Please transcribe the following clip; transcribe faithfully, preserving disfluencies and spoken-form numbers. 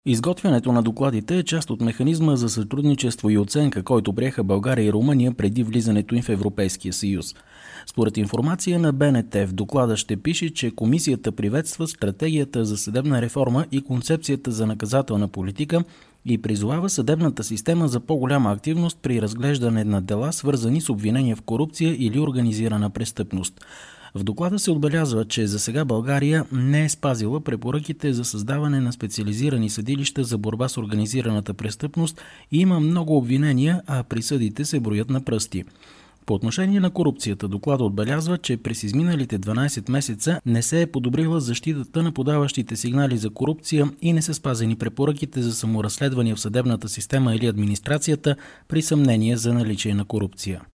Изготвянето на докладите е част от механизма за сътрудничество и оценка, който приеха България и Румъния преди влизането им в Европейския съюз. Според информация на Б Н Т в доклада ще пише, че комисията приветства стратегията за съдебна реформа и концепцията за наказателна политика и призовава съдебната система за по-голяма активност при разглеждане на дела, свързани с обвинения в корупция или организирана престъпност. В доклада се отбелязва, че за сега България не е спазила препоръките за създаване на специализирани съдилища за борба с организираната престъпност и има много обвинения, а присъдите се броят на пръсти. По отношение на корупцията, доклада отбелязва, че през изминалите дванадесет месеца не се е подобрила защитата на подаващите сигнали за корупция и не са спазени препоръките за саморазследвания в съдебната система или администрацията при съмнение за наличие на корупция.